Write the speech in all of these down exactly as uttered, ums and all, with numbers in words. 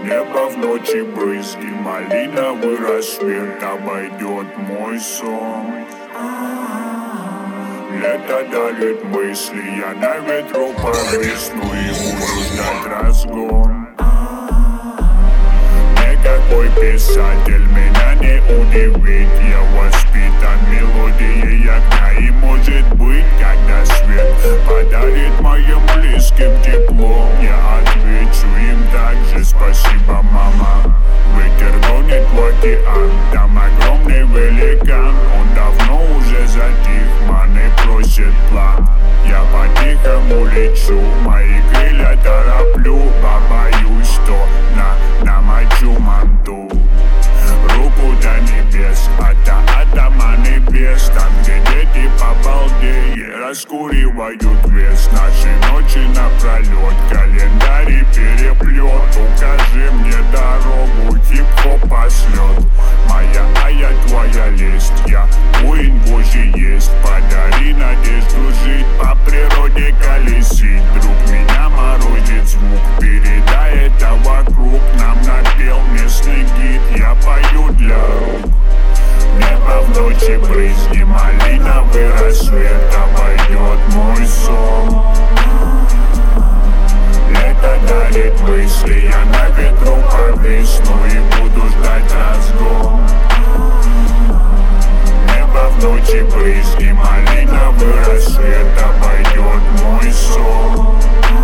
Небо в ночи брызги, малиновый рассвет обойдет мой сон. Лето дарит мысли, я на ветру повисну и буду ждать разгон. Никакой писатель меня не удивит, я воспитан мелодией огня. И может быть, когда свет подарит моим близким тепло, я отвечу им также: спасибо, мама. Ветер гонит в океан, там огромный великан. Он давно уже затих, маны просит план. Я по-тихому лечу, мои крылья тороплю, побоюсь, что на намочу манту. Руку до небес, ата атома небес, там где дети по балде раскуривают вес. Наши ночи напролет, календарь переплет. Укажи мне дорогу, хип-хоп пошлет. Моя, а я твоя лесть, я воин божий есть. Подари надежду жить, по природе колесить. Друг меня морозит звук, передай это вокруг. Нам напел местный гид, я пою для рук. Небо в ночи брызги, малиновый рассвет обойдет мой сон. Лето дарит мысли, я на ветру повисну и буду ждать разгон. Небо в ночи брызги, малиновый рассвет обойдет мой сон.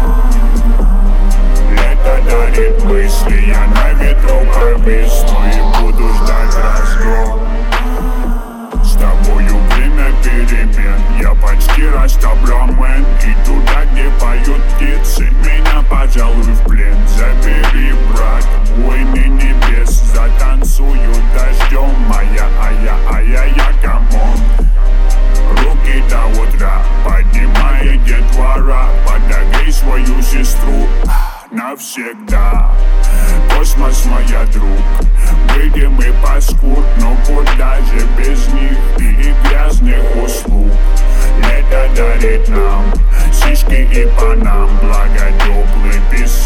Лето дарит мысли, я на ветру повисну и буду ждать разгон. С тобою время перемен, я почти растабламен. И туда, где поют птицы, меня, пожалуй, в плен забери, брат, войны небес. Затанцую дождем, моя, а я, а я, я, камон. Руки до утра, поднимай детвора, подогрей свою сестру навсегда. Космос, моя друг, выйдем и паскуд, но куда же без них и грязных услуг. Лето дарит нам сиськи и панам, благо теплый песок.